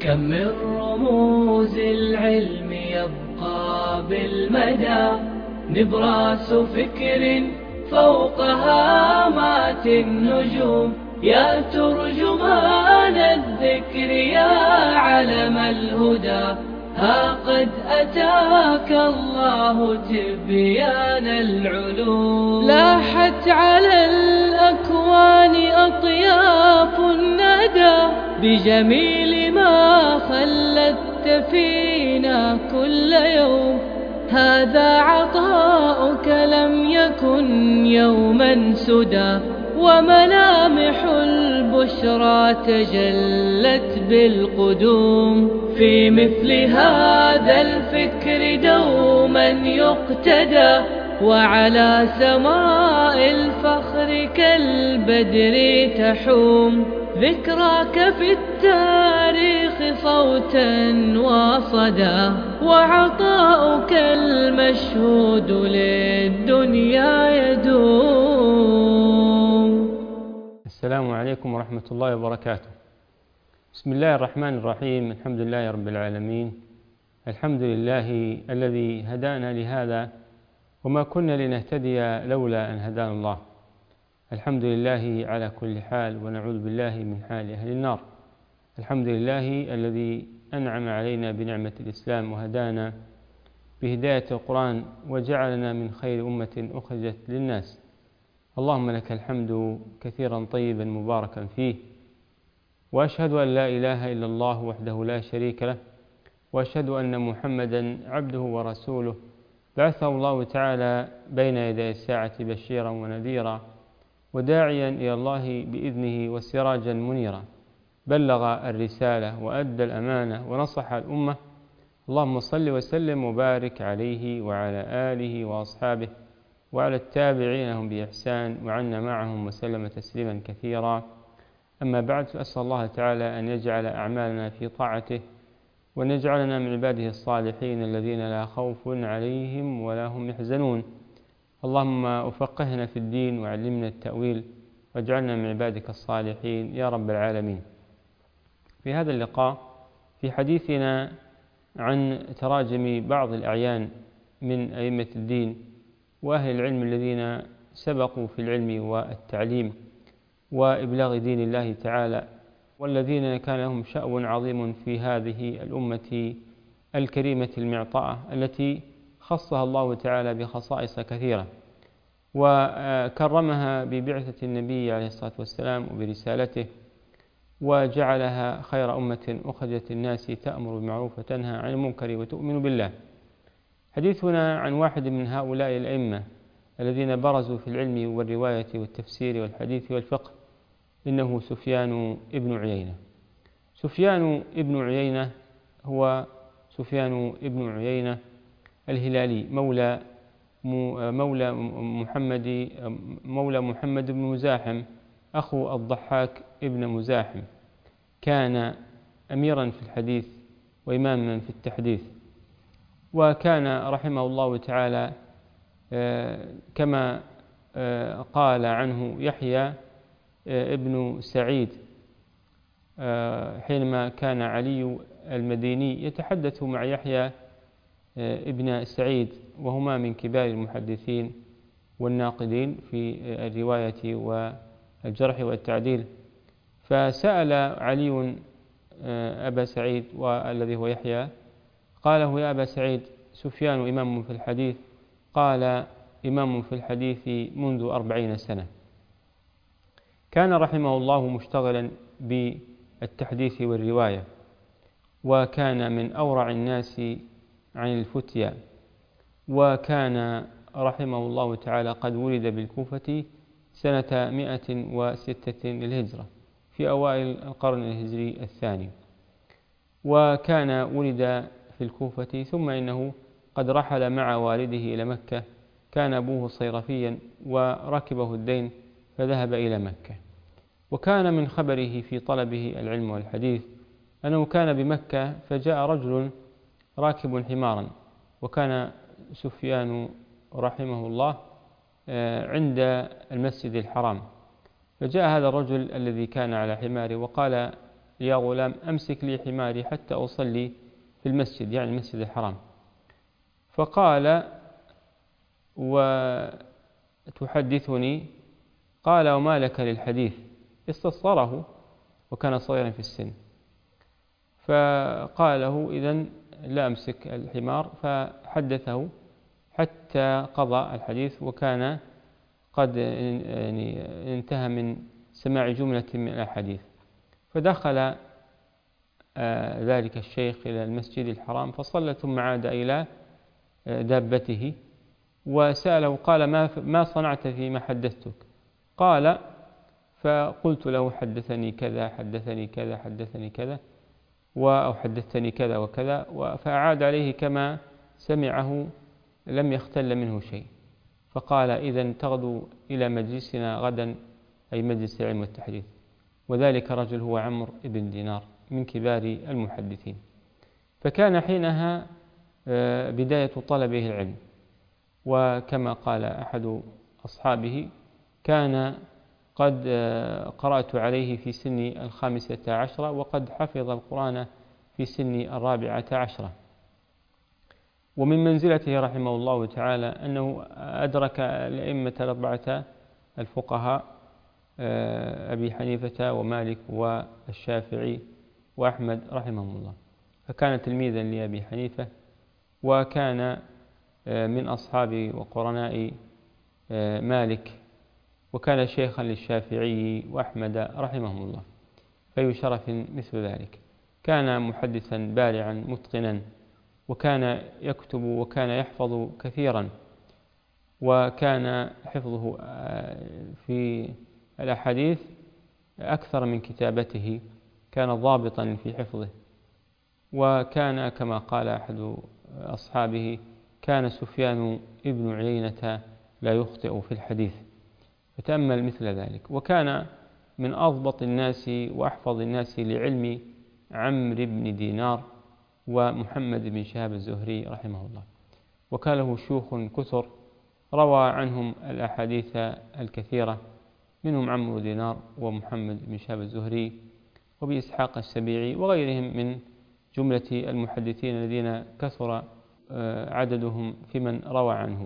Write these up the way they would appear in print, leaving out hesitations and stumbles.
كم من رموز العلم يبقى بالمدى، نبراس فكر فوق هامات النجوم. يا ترجمان الذكر يا علم الهدى، ها قد أتاك الله تبيان العلوم. لاحت على الأكوان أطياف الندى، بجميل ما خلدت فينا كل يوم. هذا عطاؤك لم يكن يوما سدى، وملامح البشرى تجلت بالقدوم. في مثل هذا الفكر دوما يقتدى، وعلى سماء الفخر كالبدر تحوم. ذكراك في التاريخ صوتا وصدى، وعطاؤك المشهود للدنيا يدوم. السلام عليكم ورحمة الله وبركاته. بسم الله الرحمن الرحيم. الحمد لله رب العالمين. الحمد لله الذي هدانا لهذا، وما كنا لنهتدي لولا أن هدانا الله. الحمد لله على كل حال، ونعوذ بالله من حال أهل النار. الحمد لله الذي أنعم علينا بنعمة الإسلام، وهدانا بهداية القرآن، وجعلنا من خير أمة أخرجت للناس. اللهم لك الحمد كثيرا طيبا مباركا فيه، وأشهد أن لا إله إلا الله وحده لا شريك له، وأشهد أن محمدا عبده ورسوله، بعثه الله تعالى بين يدي الساعة بشيرا ونذيرا، وداعيا إلى الله بإذنه وسراجا منيرا. بلغ الرسالة وأدى الأمانة ونصح الأمة. اللهم صل وسلم وبارك عليه وعلى آله وأصحابه وعلى التابعين لهم بإحسان، وعنا معهم وسلم تسليما كثيرا. أما بعد، فأسأل الله تعالى أن يجعل أعمالنا في طاعته، وأن يجعلنا من عباده الصالحين الذين لا خوف عليهم ولا هم يحزنون. اللهم أفقهنا في الدين وعلمنا التأويل، واجعلنا من عبادك الصالحين يا رب العالمين. في هذا اللقاء، في حديثنا عن تراجم بعض الأعيان من أئمة الدين وأهل العلم الذين سبقوا في العلم والتعليم وإبلاغ دين الله تعالى، والذين كان لهم شأن عظيم في هذه الأمة الكريمة المعطاءة التي خصها الله تعالى بخصائص كثيرة، وكرمها ببعثة النبي عليه الصلاة والسلام وبرسالته، وجعلها خير أمة أخرجت الناس تأمر بالمعروف وتنهى عن المنكر وتؤمن بالله. حديثنا عن واحد من هؤلاء الأئمة الذين برزوا في العلم والرواية والتفسير والحديث والفقه، إنه سفيان ابن عيينة. سفيان ابن عيينة هو سفيان ابن عيينة الهلالي، مولى محمد بن مزاحم، أخو الضحاك ابن مزاحم. كان أميرا في الحديث وإماما في التحديث، وكان رحمه الله تعالى كما قال عنه يحيى ابن سعيد حينما كان علي المديني يتحدث مع يحيى ابن سعيد، وهما من كبار المحدثين والناقدين في الرواية والجرح والتعديل. فسأل علي أبا سعيد والذي هو يحيى، قال له: يا أبا سعيد، سفيان إمام في الحديث؟ قال: إمام في الحديث منذ 40 سنة. كان رحمه الله مشتغلا بالتحديث والرواية، وكان من أورع الناس عن الفتيا، وكان رحمه الله تعالى قد ولد بالكوفة سنة 106 للهجرة، في أوائل القرن الهجري الثاني، وكان ولد في الكوفة، ثم إنه قد رحل مع والده إلى مكة. كان أبوه صيرفيا وركبه الدين فذهب إلى مكة. وكان من خبره في طلبه العلم والحديث أنه كان بمكة فجاء رجل راكب حمارا، وكان سفيان رحمه الله عند المسجد الحرام، فجاء هذا الرجل الذي كان على حماره وقال: يا غلام أمسك لي حماري حتى أصلي في المسجد، يعني المسجد الحرام. فقال وتحدثني؟ قال وما لك للحديث؟ استصغره وكان صغيرا في السن. فقال له إذن لا أمسك الحمار، فحدثه حتى قضى الحديث، وكان قد يعني انتهى من سماع جملة من الحديث. فدخل ذلك الشيخ إلى المسجد الحرام فصلى، ثم عاد إلى دابته وسأله قال ما صنعت فيما حدثتك؟ قال فقلت له حدثني كذا حدثني كذا حدثني كذا أو حدثتني كذا وكذا، فأعاد عليه كما سمعه لم يختل منه شيء. فقال إذن تغدو إلى مجلسنا غدا، أي مجلس العلم والتحديث. وذلك رجل هو عمرو بن دينار من كبار المحدثين. فكان حينها بداية طلبه العلم، وكما قال أحد أصحابه كان قد قرأت عليه في سن 15 وقد حفظ القرآن في سن 14. ومن منزلته رحمه الله تعالى أنه أدرك الأئمة 4 الفقهاء أبي حنيفة ومالك والشافعي وأحمد رحمهم الله، فكان تلميذا لأبي حنيفة، وكان من أصحاب وقرناء مالك، وكان شيخا للشافعي وأحمد رحمهم الله، فأي شرف مثل ذلك. كان محدثا بارعا متقنا، وكان يكتب وكان يحفظ كثيرا، وكان حفظه في الأحاديث أكثر من كتابته، كان ضابطا في حفظه. وكان كما قال أحد أصحابه كان سفيان ابن عيينة لا يخطئ في الحديث، فتأمل مثل ذلك. وكان من أضبط الناس وأحفظ الناس لعلم عمرو بن دينار ومحمد بن شهاب الزهري رحمه الله، وكان له شيوخ كثر روى عنهم الأحاديث الكثيرة، منهم عمرو بن دينار ومحمد بن شهاب الزهري وبإسحاق السبيعي وغيرهم من جملة المحدثين الذين كثر عددهم في من روى عنه.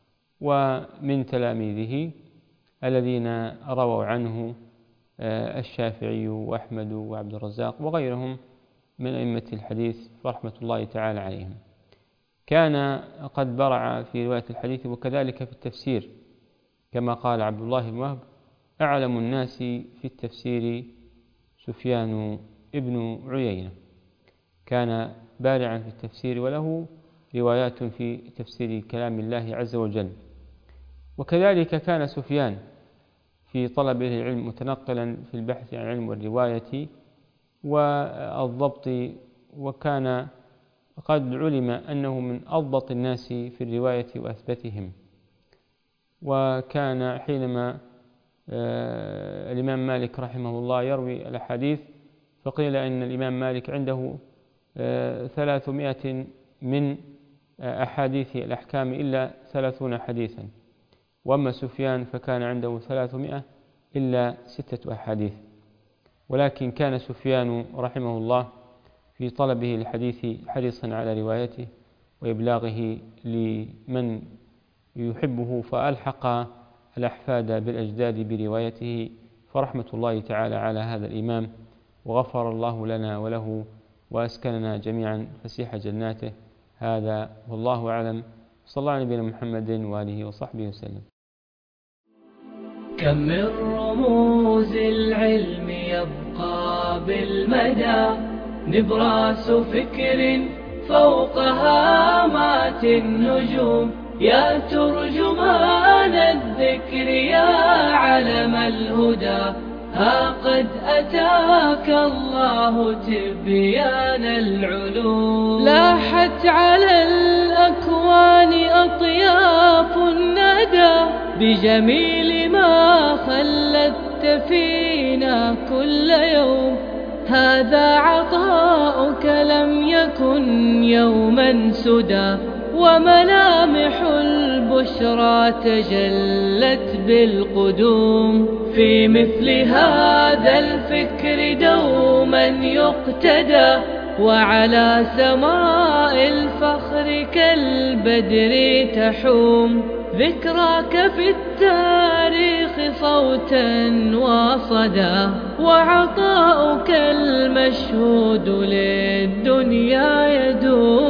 ومن تلاميذه الذين رووا عنه الشافعي وأحمد وعبد الرزاق وغيرهم من أئمة الحديث رحمة الله تعالى عليهم. كان قد برع في رواية الحديث وكذلك في التفسير، كما قال عبد الله بن وهب أعلم الناس في التفسير سفيان ابن عيينة. كان بارعا في التفسير وله روايات في تفسير كلام الله عز وجل. وكذلك كان سفيان في طلبه العلم متنقلا في البحث عن العلم والرواية والضبط، وكان قد علم أنه من أضبط الناس في الرواية وأثبتهم. وكان حينما الإمام مالك رحمه الله يروي الحديث فقيل إن الإمام مالك عنده 300 من أحاديث الأحكام إلا 30 حديثا، وأما سفيان فكان عنده 300 إلا 6 أحاديث. ولكن كان سفيان رحمه الله في طلبه الحديث حريصا على روايته وإبلاغه لمن يحبه، فألحق الأحفاد بالأجداد بروايته، فرحمة الله تعالى على هذا الإمام، وغفر الله لنا وله وأسكننا جميعا فسيح جناته. هذا والله أعلم، صلى الله على نبينا محمد وآله وصحبه وسلم. كم من رموز العلم يبقى بالمدى، نبراس فكر فوق هامات النجوم. يا ترجمان الذكر يا علم الهدى، ها قد أتاك الله تبيان العلوم. لاحت على الأكوان أطياف الندى، بجميل ما خلدت فينا كل يوم. هذا عطاؤك لم يكن يوما سدى، وملامح البشرى تجلت بالقدوم. في مثل هذا الفكر دوما يقتدى، وعلى سماء الفخر كالبدر تحوم ذكراك في التاريخ صوتا وصدى، وعطاؤك المشهود للدنيا يدوم.